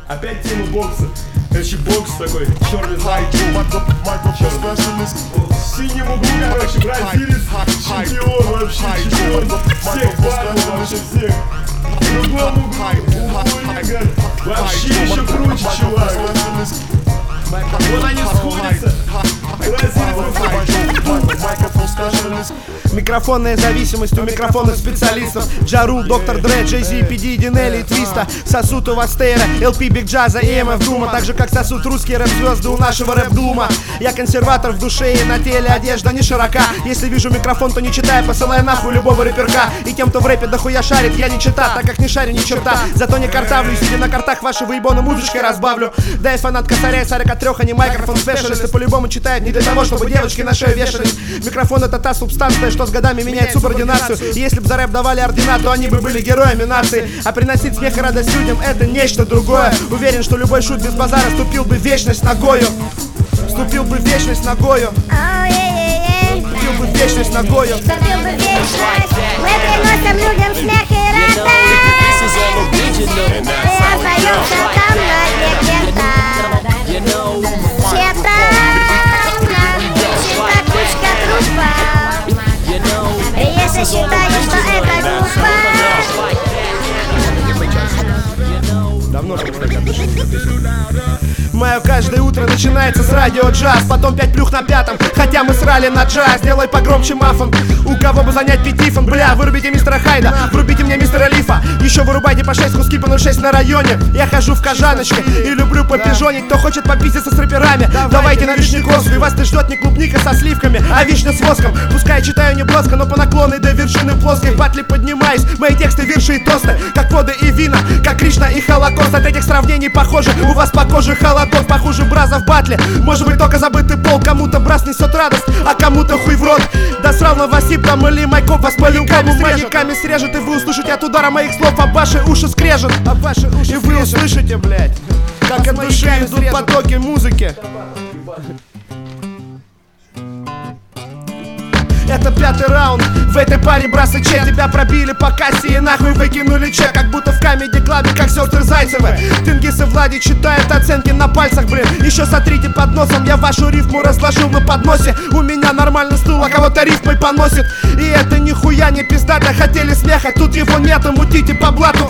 Опять тема бокса. Короче, бокс такой, черный знак. В синем углу, короче, бразилец, чемпион вообще, чемпион всех батлов, вообще всех. В другом углу, вообще еще круче, чувак. Вот они сходятся. Микрофонная зависимость у микрофонных специалистов. Ja Rule, Dr. Dre, Jay-Z, PD, Dinelli, Твиста. Сосут у вас Тейра, LP, Big Jazza и MF Дума. Так же как сосут русские рэп-звезды у нашего рэп-глума. Я консерватор в душе и на теле одежда не широка. Если вижу микрофон, то не читаю, посылаю нахуй любого рэперка. И тем, кто в рэпе дохуя шарит, я не чита, так как не шарю ни черта. Зато не картавлю, сидя на картах ваши выебоны музычкой разбавлю. Да и фанат косаря 43, а не микрофон спешалисты по-любому читают не для того, чтобы девочки на шею вешались. Микрофон — это та субстанция, что с годами меняет субординацию. И если бы за рэп давали ордена, то они бы были героями нации. А приносить смех и радость людям — это нечто другое. Уверен, что любой шут без базара ступил бы в вечность ногою. Ступил бы в вечность ногою. Ступил бы в вечность ногою. Ступил бы в вечность. Мы приносим людям смех и радость. И остаемся там на где-то. Все там, как кучка трупа. И если считаешь, что это глупо, давно же, кстати, отдышал. Мое каждое утро начинается с радио джаз. Потом 5 плюх на 5, хотя мы срали на джаз. Делай погромче мафон, у кого бы занять пятифон. Бля, вырубите мистера Хайда, врубите мне мистера Лифа. Еще вырубайте по 6 куски по 06 на районе. Я хожу в кожаночке и люблю попижонить. Кто хочет попиздиться с рэперами, давайте на Вишняков. И вас ты ждет не клубника со сливками, а вишня с воском. Пускай читаю не плоско, но по наклонной до вершины плоской. В батле поднимаюсь, мои тексты, вирши и тосты, как воды и вина, как Кришна и Холокост. От этих сравнений похоже, у вас по коже холодок. Похуже браза в батле, может быть только забытый пол. Кому-то брас несет радость, а кому-то хуй в рот. Да сравно Васип там или Майкоп вас по-любому срежет. И вы услышите от удара моих слов, а ваши уши скрежет. И вы услышите, блять, как от души идут потоки музыки. Это 5-й раунд, в этой паре брас и чек. Тебя пробили по кассе и нахуй выкинули чек. Как будто в Comedy Club, как сестры Зайцевы. Тенгиз и Влади читают оценки на пальцах, блин. Еще сотрите под носом, я вашу рифму разложил на подносе. У меня нормальный стул, а кого-то рифмой поносит. И это нихуя не пиздато, хотели смеха, тут его нету, мутите по блату.